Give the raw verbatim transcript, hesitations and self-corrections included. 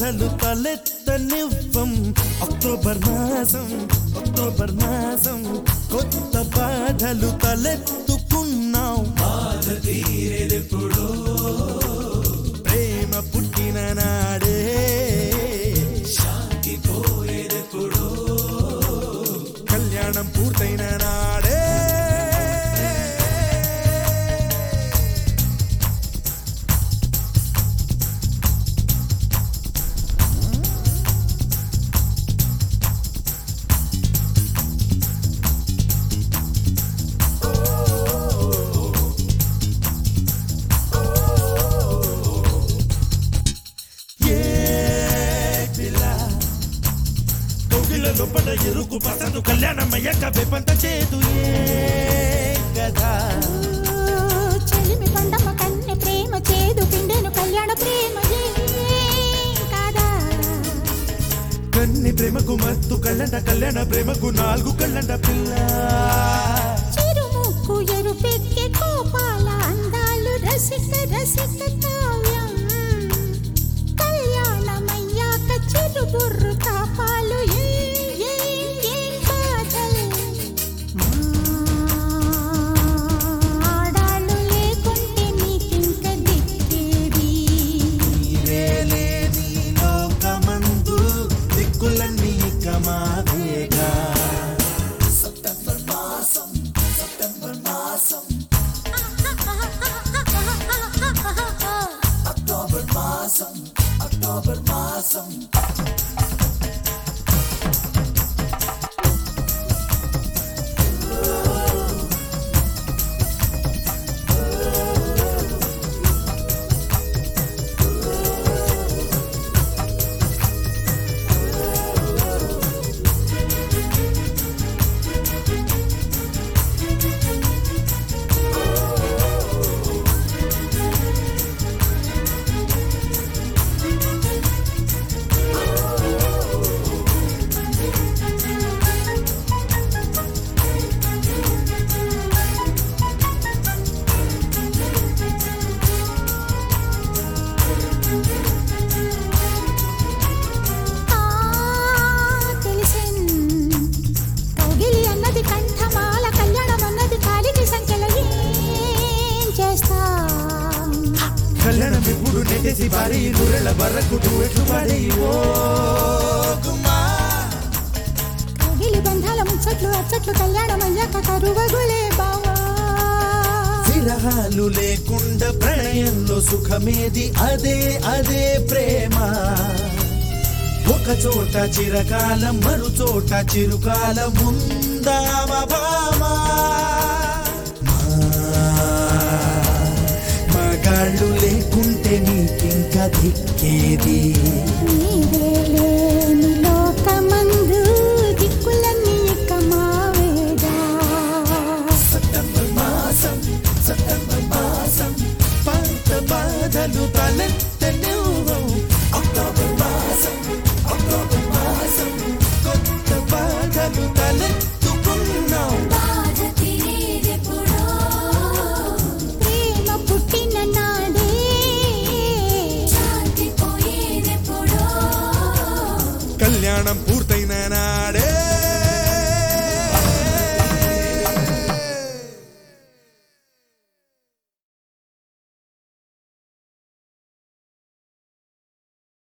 బాధలు తలెత్తనివ్వం అక్టోబర్ మాసం అక్టోబర్ మాసం కొత్త బాధలు తలెత్తుకున్నాం బాధ తీరేదెప్పుడో ప్రేమ పుట్టిన నాడే శాంతి పోయేదెప్పుడో కళ్యాణం పూర్తయిన నాడే లోపల ఎరుకు పసందు కళ్యాణమయ్యాక వెపంత చేదు కదా చెలిమి పండమ్మ కన్నె ప్రేమ చేదు పిండెను కళ్యాణ ప్రేమ కదా కన్ని ప్రేమకు మత్తు కళ్ళంట కళ్యాణ ప్రేమకు నాలుగు కళ్ళంట పిల్ల చిరుముక్కు ఎరుపెక్కే కోపాల అందాలు రసిక రసిక కావ్యం కళ్యాణమయ్యాక చిరుబుర్రు తాపాలు అక్టోబర్ మాసం కళ్యాణం ఎప్పుడు నెట్టేసి భారీ నూరెళ్ళ బర్రకు ఎట్లు పాడేవో కౌగిలి బంధాల ముచ్చట్లు అచ్చట్లు కళ్యాణం అయ్యాక కరువగులే బావా విరహాలు లేకుండా ప్రణయంలో సుఖమేది అదే అదే ప్రేమ ఒక చోట చిరకాలం మరు చోట చిరుకాలం ఉందామ భామా మగాళ్ళు లేకుంటే నీకింక దిక్కేది నీవేలే